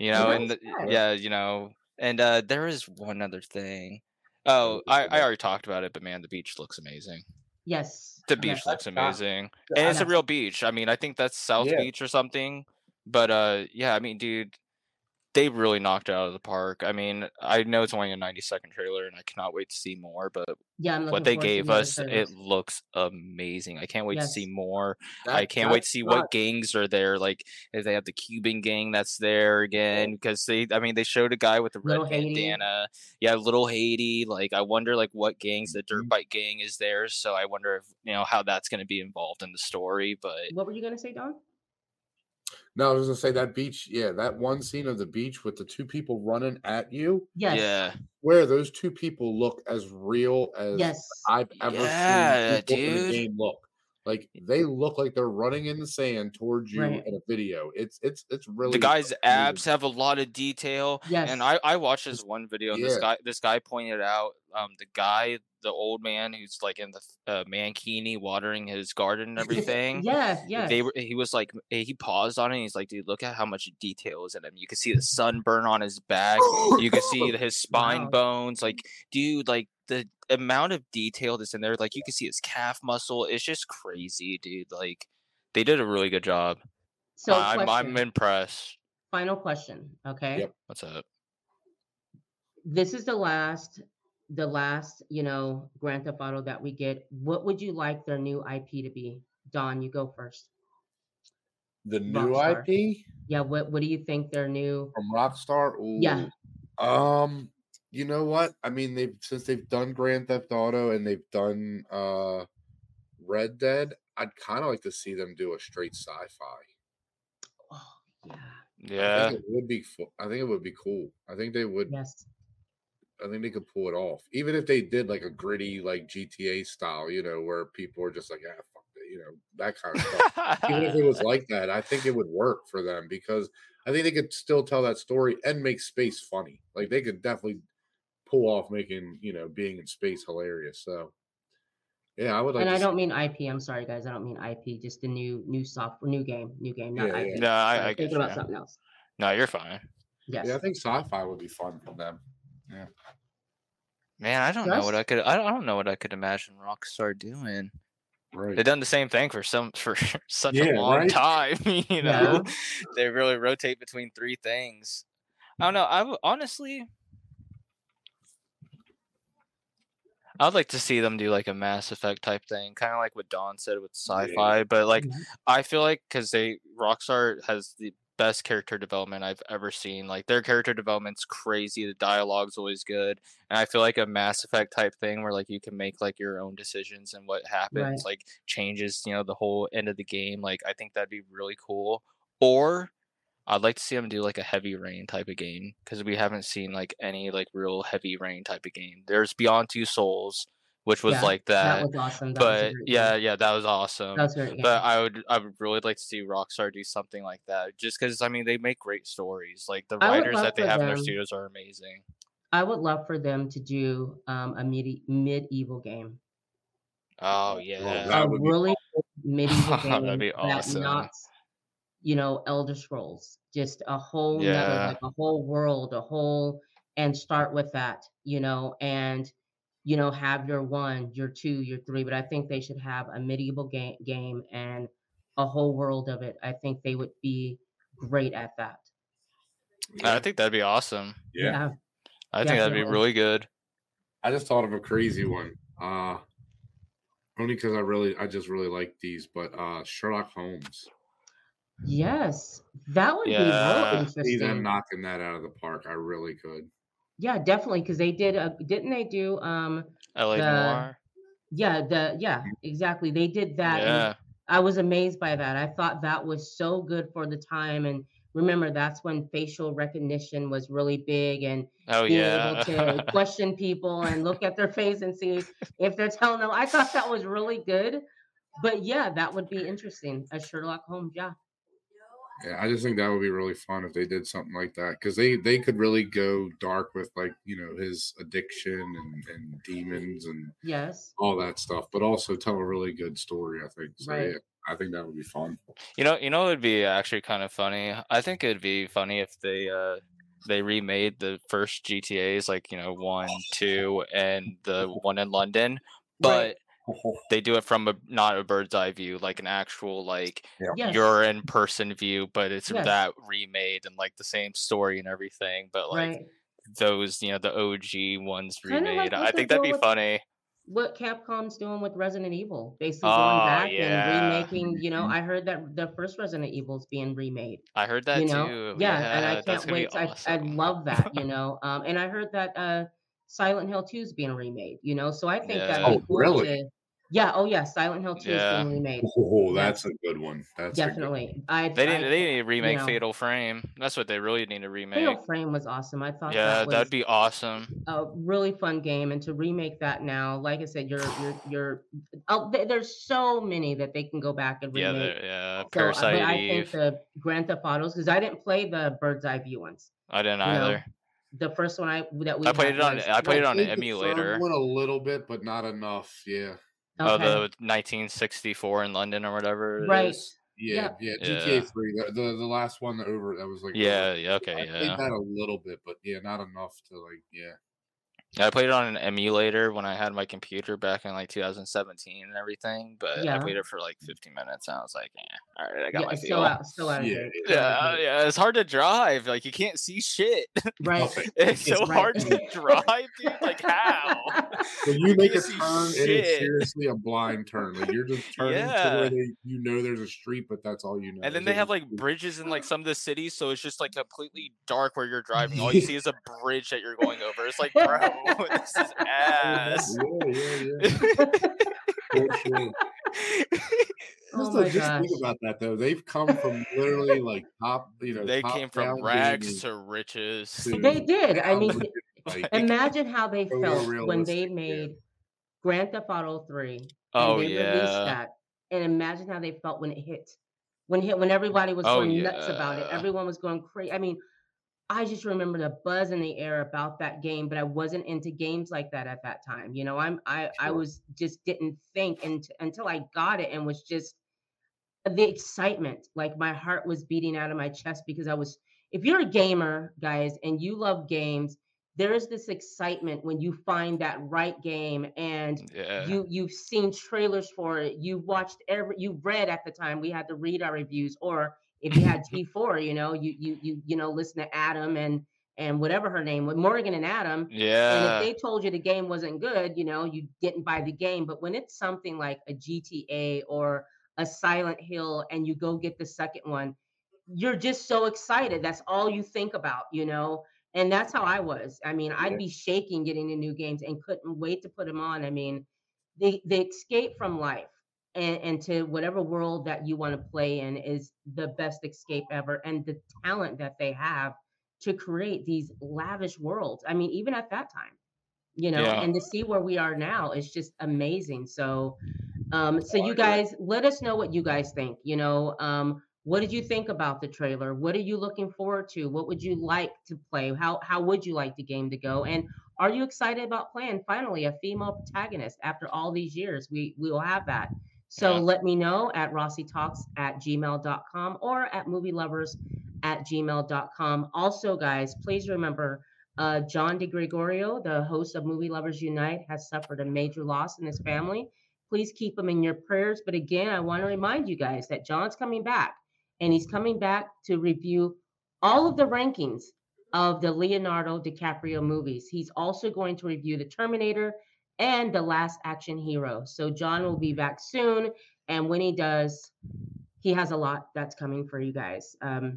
[SPEAKER 3] And there is one other thing. Oh, I already talked about it, but man, the beach looks amazing.
[SPEAKER 2] Yes.
[SPEAKER 3] The beach looks amazing. And it's a real beach. I mean, I think that's South Beach or something. But I mean, dude, they really knocked it out of the park. I mean, I know it's only a 90-second trailer, and I cannot wait to see more. But what they gave us, it looks amazing. I can't wait to see more. I can't wait to see what gangs are there. Like, if they have the Cuban gang that's there again, because they showed a guy with the red bandana. Yeah, Little Haiti. Like, I wonder what gangs the Dirt Bike gang is there. So I wonder if how that's going to be involved in the story. But
[SPEAKER 2] what were you going to say, Don?
[SPEAKER 4] No, I was going to say that beach. Yeah, that one scene of the beach with the two people running at you.
[SPEAKER 2] Yes.
[SPEAKER 3] Yeah.
[SPEAKER 4] Where those two people look as real as I've ever seen people in the game look. Like, they look like they're running in the sand towards you in a video. It's really
[SPEAKER 3] the guy's abs have a lot of detail.
[SPEAKER 2] Yes.
[SPEAKER 3] And I watched this one video, and this guy pointed out the old man who's like in the mankini watering his garden and everything. He was like, he paused on it, and he's like, dude, look at how much detail is in him. You can see the sunburn on his back. You can see his spine bones. Like, dude, like the amount of detail that's in there, like you can see his calf muscle. It's just crazy, dude. Like, they did a really good job. So I'm impressed.
[SPEAKER 2] final question. Okay.
[SPEAKER 4] Yep.
[SPEAKER 3] What's up?
[SPEAKER 2] This is the last, Grand Theft Auto that we get. What would you like their new IP to be? Don, you go first.
[SPEAKER 4] The new
[SPEAKER 2] Rockstar.
[SPEAKER 4] IP?
[SPEAKER 2] Yeah. What do you think their new
[SPEAKER 4] from Rockstar? Ooh.
[SPEAKER 2] Yeah.
[SPEAKER 4] You know what? I mean, since they've done Grand Theft Auto and they've done Red Dead, I'd kind of like to see them do a straight sci-fi.
[SPEAKER 2] Oh, yeah.
[SPEAKER 3] Yeah.
[SPEAKER 4] I think it would be cool. I think they would.
[SPEAKER 2] Yes.
[SPEAKER 4] I think they could pull it off, even if they did like a gritty, like GTA style, where people are just like, fuck it, that kind of stuff. Even if it was like that, I think it would work for them because I think they could still tell that story and make space funny. Like they could definitely pull off making, being in space hilarious. So, yeah, I would like.
[SPEAKER 2] And I don't mean IP. I'm sorry, guys. I don't mean IP. Just the new software, new game, not IP.
[SPEAKER 3] No, I
[SPEAKER 2] thinking about something else.
[SPEAKER 3] No, you're fine.
[SPEAKER 2] Yes.
[SPEAKER 4] Yeah, I think sci-fi would be fun for them. Yeah.
[SPEAKER 3] Man, I don't know what I could. I don't know what I could imagine Rockstar doing.
[SPEAKER 4] Right.
[SPEAKER 3] They've done the same thing for such a long time. They really rotate between three things. I don't know. I'd like to see them do like a Mass Effect type thing, kind of like what Don said with sci-fi. But like, I feel like because Rockstar has the best character development I've ever seen. Like their character development's crazy. The dialogue's always good, and I feel like a Mass Effect type thing where like you can make like your own decisions and what happens like changes the whole end of the game. Like I think that'd be really cool. Or I'd like to see them do like a Heavy Rain type of game because we haven't seen like any like real Heavy Rain type of game. There's Beyond Two Souls, which was like that.
[SPEAKER 2] That was awesome.
[SPEAKER 3] That was awesome.
[SPEAKER 2] That was great. Yeah.
[SPEAKER 3] But I would really like to see Rockstar do something like that, just because I mean they make great stories. Like the writers that they have in their studios are amazing.
[SPEAKER 2] I would love for them to do a medieval game.
[SPEAKER 3] Oh yeah,
[SPEAKER 2] that would really medieval game.
[SPEAKER 3] That'd be awesome.
[SPEAKER 2] Not, Elder Scrolls, just a whole nother, like a whole world, and start with that, and have your 1, your 2, your 3. But I think they should have a medieval game and a whole world of it. I think they would be great at that.
[SPEAKER 3] I think that'd be awesome.
[SPEAKER 4] Yeah.
[SPEAKER 3] I think that'd be really good.
[SPEAKER 4] I just thought of a crazy one. Only because I just really like these, but Sherlock Holmes.
[SPEAKER 2] Yes, that would be real interesting.
[SPEAKER 4] See them knocking that out of the park. I really could.
[SPEAKER 2] Yeah, definitely, because they did. Didn't they do
[SPEAKER 3] L.A. Noire?
[SPEAKER 2] Yeah, exactly. They did that.
[SPEAKER 3] Yeah.
[SPEAKER 2] And I was amazed by that. I thought that was so good for the time. And remember, that's when facial recognition was really big, and being able to question people and look at their face and see if they're telling them. I thought that was really good. But yeah, that would be interesting. A Sherlock Holmes, yeah.
[SPEAKER 4] Yeah, I just think that would be really fun if they did something like that, because they could really go dark with like his addiction and demons and all that stuff, but also tell a really good story. I think so. Yeah, I think that would be fun.
[SPEAKER 3] It would be actually kind of funny. I think it'd be funny if they remade the first GTAs, like 1, 2, and the one in London, but. They do it from not a bird's eye view, like an actual you're in person view, but it's that remade and like the same story and everything, but like those the OG ones remade. I think that'd be funny.
[SPEAKER 2] What Capcom's doing with Resident Evil, basically going back and remaking. I heard that the first Resident Evil's being remade.
[SPEAKER 3] I heard that too.
[SPEAKER 2] Yeah, and I can't wait. I love that. And I heard that Silent Hill 2 is being remade. So I think that'd be cool.
[SPEAKER 4] Really?
[SPEAKER 2] Silent Hill 2 is being remade.
[SPEAKER 4] Oh, that's a good one. That's
[SPEAKER 2] definitely.
[SPEAKER 3] They need to remake Fatal Frame. That's what they really need to remake.
[SPEAKER 2] Fatal Frame was awesome. I thought
[SPEAKER 3] that'd be awesome.
[SPEAKER 2] A really fun game, and to remake that now, like I said, there's so many that they can go back and remake.
[SPEAKER 3] Parasite Eve.
[SPEAKER 2] I think the Grand Theft Autos, because I didn't play the bird's eye view ones.
[SPEAKER 3] I didn't either.
[SPEAKER 2] The first one I
[SPEAKER 3] played it on an emulator.
[SPEAKER 4] One a little bit, but not enough. Yeah.
[SPEAKER 3] Okay. Oh, the 1964 in London or whatever it is.
[SPEAKER 4] Yeah. GTA 3, the last one that was like.
[SPEAKER 3] Okay,
[SPEAKER 4] I played that a little bit, but not enough to
[SPEAKER 3] I played it on an emulator when I had my computer back in like 2017 and everything, but I played it for like 15 minutes and I was like, all right, I got my feel.
[SPEAKER 2] So out of date.
[SPEAKER 3] Yeah, it's hard to drive. Like you can't see shit.
[SPEAKER 2] Right.
[SPEAKER 3] It's so hard to drive, dude. Like how?
[SPEAKER 4] When you make a turn, it is seriously a blind turn. Like you're just turning to where there's a street, but that's all you know.
[SPEAKER 3] And then they have like bridges in like some of the cities, so it's just like completely dark where you're driving. All you see is a bridge that you're going over. It's like, bro, this is ass.
[SPEAKER 4] For sure. Just think about that though. They've come from literally like top,
[SPEAKER 3] they came from rags to riches.
[SPEAKER 2] They did. I mean, imagine how they felt when they made Grand Theft Auto 3.
[SPEAKER 3] Oh,
[SPEAKER 2] and they released that. And imagine how they felt when it hit. When everybody was going nuts about it. Everyone was going crazy. I mean, I just remember the buzz in the air about that game, but I wasn't into games like that at that time. I was just didn't think until I got it and was just the excitement. Like my heart was beating out of my chest because if you're a gamer, guys, and you love games, there's this excitement when you find that right game and you've seen trailers for it. You've watched you've read at the time. We had to read our reviews, or if you had G4, you listen to Adam and whatever her name was, Morgan and Adam.
[SPEAKER 3] Yeah.
[SPEAKER 2] And if they told you the game wasn't good, you didn't buy the game. But when it's something like a GTA or a Silent Hill and you go get the second one, you're just so excited. That's all you think about, And that's how I was. I mean, I'd be shaking getting the new games and couldn't wait to put them on. I mean, the escape from life and to whatever world that you want to play in is the best escape ever. And the talent that they have to create these lavish worlds. I mean, even at that time, and to see where we are now is just amazing. So, you guys, let us know what you guys think. What did you think about the trailer? What are you looking forward to? What would you like to play? How would you like the game to go? And are you excited about playing finally a female protagonist after all these years? We will have that. So let me know at rossitalks@gmail.com or at movielovers@gmail.com. Also, guys, please remember John DeGregorio, the host of Movie Lovers Unite, has suffered a major loss in his family. Please keep him in your prayers. But again, I want to remind you guys that John's coming back. And he's coming back to review all of the rankings of the Leonardo DiCaprio movies. He's also going to review The Terminator and The Last Action Hero. So John will be back soon. And when he does, he has a lot that's coming for you guys.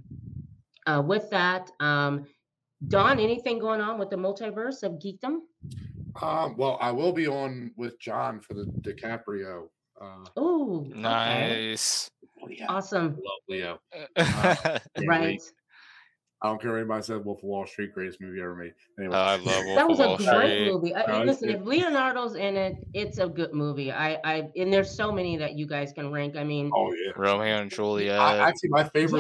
[SPEAKER 2] With that, Don, anything going on with the multiverse of geekdom?
[SPEAKER 4] Well, I will be on with John for the DiCaprio.
[SPEAKER 2] Oh,
[SPEAKER 3] nice.
[SPEAKER 2] Leo. Awesome.
[SPEAKER 4] Love Leo.
[SPEAKER 2] Right.
[SPEAKER 4] I don't care what anybody said. Wolf of Wall Street, greatest movie ever made. Anyway.
[SPEAKER 3] I love Wolf
[SPEAKER 2] that was
[SPEAKER 3] of Wall
[SPEAKER 2] a great movie. Listen, if Leonardo's in it, it's a good movie. And there's so many that you guys can rank. I mean,
[SPEAKER 3] Romeo and Juliet.
[SPEAKER 4] Actually, my favorite,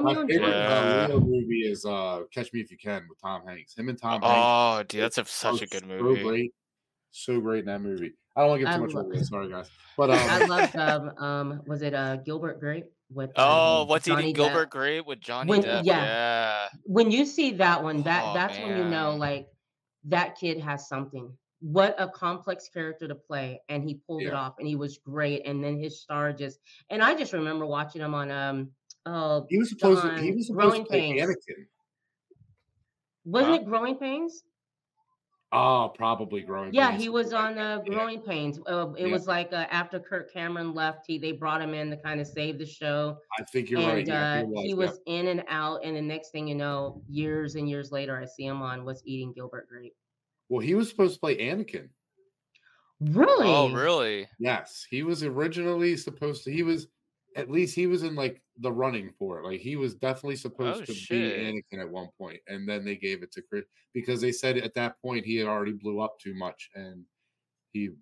[SPEAKER 2] Leo
[SPEAKER 4] movie is Catch Me If You Can with Tom Hanks. Him and Tom Hanks.
[SPEAKER 3] Oh, dude, that's such a good movie.
[SPEAKER 4] So great in that movie. I don't want to get too much over it. Sorry, guys. But
[SPEAKER 2] I loved was it Gilbert Grape with
[SPEAKER 3] What's Eating Gilbert Grape with Johnny Depp? Yeah.
[SPEAKER 2] When you see that one, that's when you know like that kid has something. What a complex character to play, and he pulled it off, and he was great. And then his star and I just remember watching him on
[SPEAKER 4] he was supposed to
[SPEAKER 2] Growing
[SPEAKER 4] play
[SPEAKER 2] Pains.
[SPEAKER 4] Anakin.
[SPEAKER 2] Wasn't it Growing Pains?
[SPEAKER 4] Oh, probably Growing Pains.
[SPEAKER 2] Yeah, he was on Growing Pains. It was like after Kirk Cameron left, they brought him in to kind of save the show.
[SPEAKER 4] I think you're right.
[SPEAKER 2] He was in and out, and the next thing you know, years and years later, I see him on What's Eating Gilbert Grape.
[SPEAKER 4] Well, he was supposed to play Anakin.
[SPEAKER 2] Really?
[SPEAKER 3] Oh, really?
[SPEAKER 4] Yes, he was originally supposed to. He was in like the running for it. Like he was definitely supposed to be Anakin at one point, and then they gave it to Chris because they said at that point he had already blew up too much, and he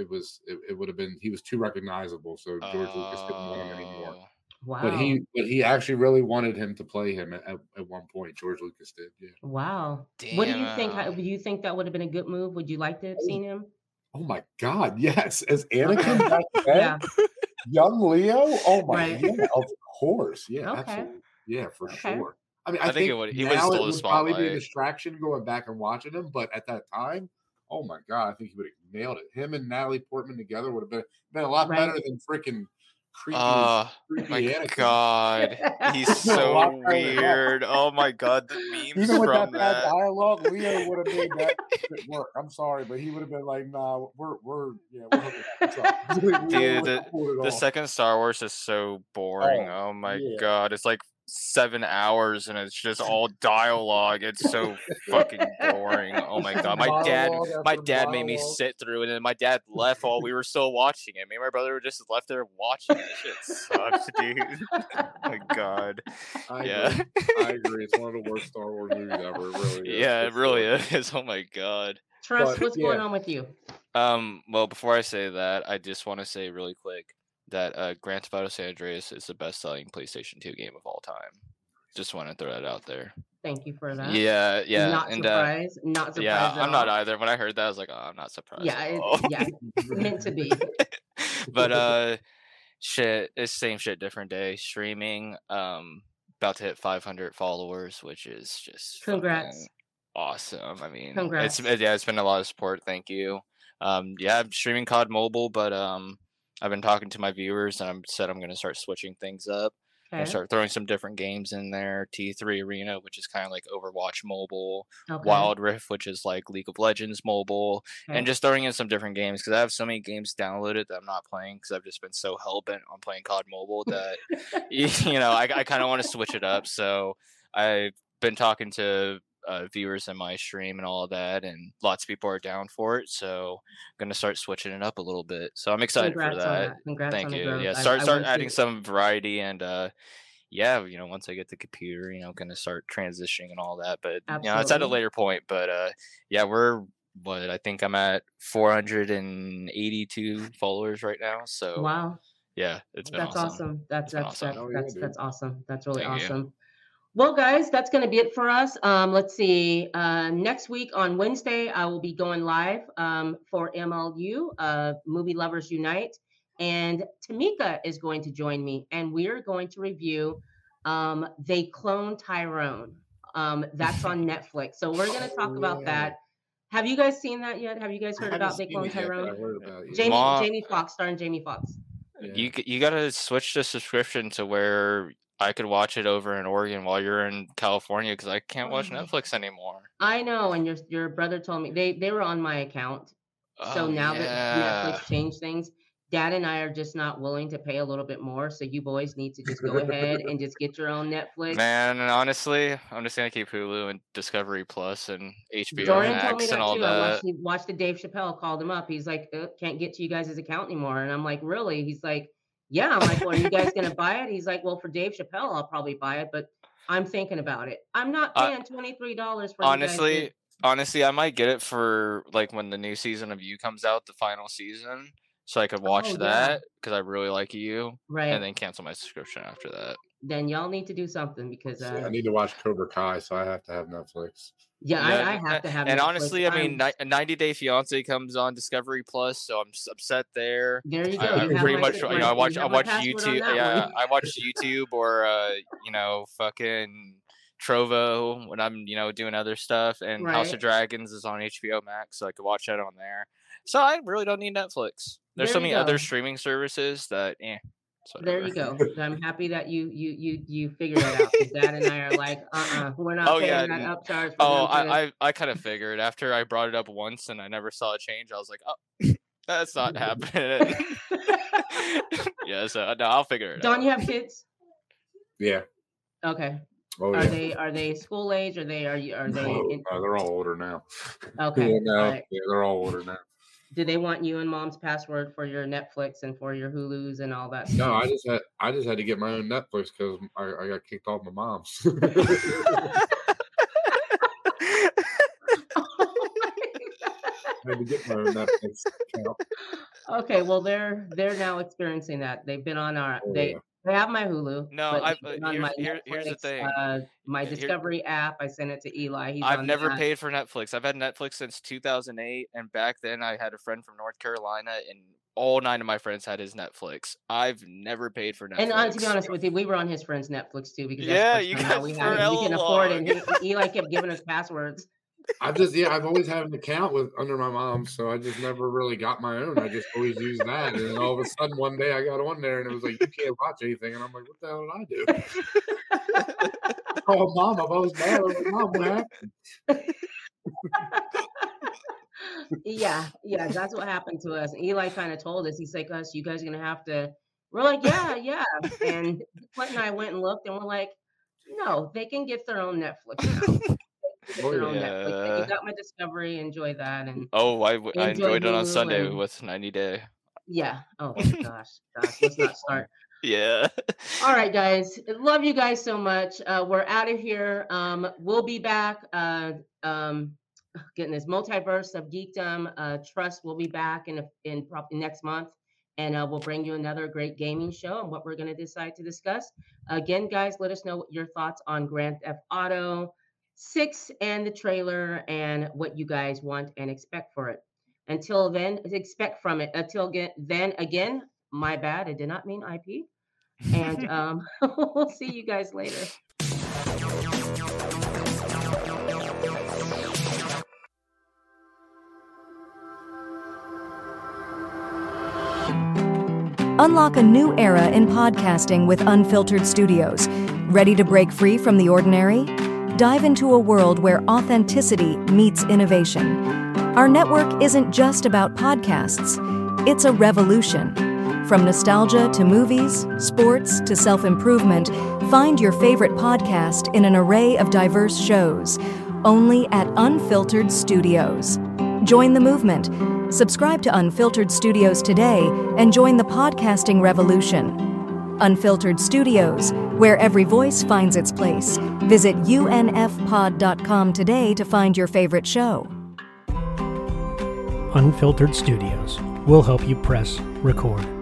[SPEAKER 4] was too recognizable, so George Lucas didn't want him anymore.
[SPEAKER 2] Wow.
[SPEAKER 4] But he actually really wanted him to play him at one point. George Lucas did. Yeah.
[SPEAKER 2] Wow.
[SPEAKER 3] Damn.
[SPEAKER 2] What do you think? Do you think that would have been a good move? Would you like to have seen him?
[SPEAKER 4] Oh my God! Yes, as Anakin back then.
[SPEAKER 2] Yeah.
[SPEAKER 4] Young Leo? Oh my God! Of course, yeah,
[SPEAKER 2] Okay.
[SPEAKER 4] absolutely, yeah, for
[SPEAKER 2] Okay.
[SPEAKER 4] sure. I mean,
[SPEAKER 3] I think
[SPEAKER 4] he
[SPEAKER 3] would
[SPEAKER 4] now
[SPEAKER 3] stole
[SPEAKER 4] it
[SPEAKER 3] the
[SPEAKER 4] would probably be a
[SPEAKER 3] spotlight.
[SPEAKER 4] distraction going back and watching him, but at that time, oh my god, I think he would have nailed it. Him and Natalie Portman together would have been a lot better than freaking creepy
[SPEAKER 3] my
[SPEAKER 4] Anakin.
[SPEAKER 3] God, he's so weird. Oh my God, the memes
[SPEAKER 4] even with
[SPEAKER 3] from
[SPEAKER 4] that bad dialogue, Leo would have made that work. I'm sorry, but he would have been like, "Nah, we're
[SPEAKER 3] dude, the second Star Wars is so boring. Oh my God, it's like 7 hours and it's just all dialogue. It's so fucking boring. Oh my God, my dad made me sit through it, and my dad left while we were still watching it. Me and my brother were just left there watching it. Shit sucks, dude. Oh my God.
[SPEAKER 4] I agree. It's one of the worst Star Wars movies ever. It really is.
[SPEAKER 3] Yeah, it really is. Oh my God.
[SPEAKER 2] Trust, what's going on with you?
[SPEAKER 3] Well, before I say that, I just want to say really quick that Grand Theft Auto San Andreas is the best-selling PlayStation 2 game of all time. Just want to throw that out there.
[SPEAKER 2] Thank you for that.
[SPEAKER 3] Yeah.
[SPEAKER 2] Not surprised.
[SPEAKER 3] Yeah, I'm not either. When I heard that, I was like, oh, I'm not surprised.
[SPEAKER 2] Yeah, meant to be.
[SPEAKER 3] But shit, it's same shit, different day. Streaming, about to hit 500 followers, which is just
[SPEAKER 2] congrats.
[SPEAKER 3] Awesome. I mean,
[SPEAKER 2] congrats.
[SPEAKER 3] It's been a lot of support. Thank you. I'm streaming COD Mobile, but I've been talking to my viewers, and I'm going to start switching things up. I'm going to start throwing some different games in there. T3 Arena, which is kind of like Overwatch Mobile. Wild Rift, which is like League of Legends Mobile. And just throwing in some different games, because I have so many games downloaded that I'm not playing, because I've just been so hell-bent on playing COD Mobile that, I kind of want to switch it up. So I've been talking to viewers in my stream and all of that, and lots of people are down for it, so I'm gonna start switching it up a little bit. So I'm excited for that.
[SPEAKER 2] Congrats.
[SPEAKER 3] Thank you.
[SPEAKER 2] Growth.
[SPEAKER 3] Yeah, start adding some variety, and once I get the computer, gonna start transitioning and all that. But it's at a later point. But we're I think I'm at 482 followers right now. So
[SPEAKER 2] wow.
[SPEAKER 3] Yeah, it's been
[SPEAKER 2] awesome. That's awesome. That's really awesome.
[SPEAKER 3] You.
[SPEAKER 2] Well, guys, that's going to be it for us. Let's see. Next week on Wednesday, I will be going live for MLU, Movie Lovers Unite. And Tamika is going to join me, and we are going to review They Clone Tyrone. That's on Netflix. So we're going to talk about that. Have you guys seen that yet? Have you guys heard about They Clone Tyrone?
[SPEAKER 4] I heard about it.
[SPEAKER 2] Jamie Foxx, starring Jamie Foxx.
[SPEAKER 3] Yeah. You got to switch the subscription to where I could watch it over in Oregon while you're in California, because I can't watch Netflix anymore.
[SPEAKER 2] I know, and your brother told me they were on my account. So now that Netflix changed things, Dad and I are just not willing to pay a little bit more. So you boys need to just go ahead and just get your own Netflix.
[SPEAKER 3] Man, and honestly, I'm just gonna keep Hulu and Discovery Plus and HBO
[SPEAKER 2] Jordan
[SPEAKER 3] Max
[SPEAKER 2] told me that
[SPEAKER 3] and all
[SPEAKER 2] too.
[SPEAKER 3] that.
[SPEAKER 2] I watched the Dave Chappelle, called him up. He's like, can't get to you guys' account anymore. And I'm like, really? He's like, yeah. I'm like, well, are you guys going to buy it? He's like, well, for Dave Chappelle, I'll probably buy it, but I'm thinking about it. I'm not paying $23 for
[SPEAKER 3] honestly, I might get it for like when the new season of You comes out, the final season, so I could watch that, because I really like You,
[SPEAKER 2] right?
[SPEAKER 3] And then cancel my subscription after that.
[SPEAKER 2] Then y'all need to do something, because
[SPEAKER 4] I need to watch Cobra Kai, so I have to have Netflix.
[SPEAKER 2] Yeah, I have to have.
[SPEAKER 3] And
[SPEAKER 2] Netflix.
[SPEAKER 3] honestly, I mean, 90 Day Fiance comes on Discovery Plus, so I'm upset there.
[SPEAKER 2] There you go.
[SPEAKER 3] I pretty much, I watch YouTube.
[SPEAKER 2] Yeah,
[SPEAKER 3] I watch YouTube or fucking Trovo when I'm doing other stuff, and House of Dragons is on HBO Max, so I could watch that on there. So I really don't need Netflix. There's so many other streaming services that
[SPEAKER 2] So there you go. I'm happy that you figured that out. Dad and I are like, we're not paying that upcharge.
[SPEAKER 3] I kind of figured after I brought it up once and I never saw a change. I was like, oh, that's not happening. Yeah, so no, I'll figure it out.
[SPEAKER 2] Don't you have kids?
[SPEAKER 4] Yeah.
[SPEAKER 2] Okay.
[SPEAKER 4] Oh,
[SPEAKER 2] Are they school age? Are they?
[SPEAKER 4] They're all older now.
[SPEAKER 2] Okay.
[SPEAKER 4] Yeah, they're all older now.
[SPEAKER 2] Do they want you and Mom's password for your Netflix and for your Hulus and all that stuff?
[SPEAKER 4] No, I just had to get my own Netflix because I got kicked off my mom's. I had to get my own Netflix account.
[SPEAKER 2] Okay, well they're now experiencing that. They've been on our They have my Hulu.
[SPEAKER 3] No, here's the thing.
[SPEAKER 2] My Discovery app, I sent it to Eli.
[SPEAKER 3] I've never paid for Netflix. I've had Netflix since 2008, and back then I had a friend from North Carolina, and all 9 of my friends had his Netflix. I've never paid for Netflix.
[SPEAKER 2] And to be honest with you, we were on his friend's Netflix too, because
[SPEAKER 3] you guys
[SPEAKER 2] we can afford it. And Eli kept giving us passwords.
[SPEAKER 4] I've always had an account under my mom, so I just never really got my own. I just always used that, and then all of a sudden one day I got on there, and it was like, you can't watch anything, and I'm like, what the hell did I do? Oh, Mom, I've always mad. I was like, Mom, what happened?
[SPEAKER 2] Yeah, that's what happened to us. Eli kind of told us, he's like, you guys are gonna have to. We're like, yeah, and Clint and I went and looked, and we're like, no, they can get their own Netflix now. Netflix. You got my Discovery, enjoy that. And
[SPEAKER 3] I enjoyed it on Sunday with 90 Day.
[SPEAKER 2] Yeah. Oh my gosh, let's not start.
[SPEAKER 3] Yeah.
[SPEAKER 2] All right, guys. Love you guys so much. We're out of here. We'll be back. Getting this Multiverse of Geekdom. Trust will be back in probably next month. And we'll bring you another great gaming show and what we're going to decide to discuss. Again, guys, let us know your thoughts on Grand Theft Auto 6 and the trailer and what you guys want and expect for it. Until then, expect from it. Until then, again, my bad. I did not mean IP. And we'll see you guys later.
[SPEAKER 1] Unlock a new era in podcasting with Unfiltered Studios. Ready to break free from the ordinary? Dive into a world where authenticity meets innovation. Our network isn't just about podcasts. It's a revolution. From nostalgia to movies, sports to self-improvement, find your favorite podcast in an array of diverse shows. Only at Unfiltered Studios. Join the movement. Subscribe to Unfiltered Studios today and join the podcasting revolution. Unfiltered Studios, where every voice finds its place. Visit unfpod.com today to find your favorite show.
[SPEAKER 6] Unfiltered Studios will help you press record.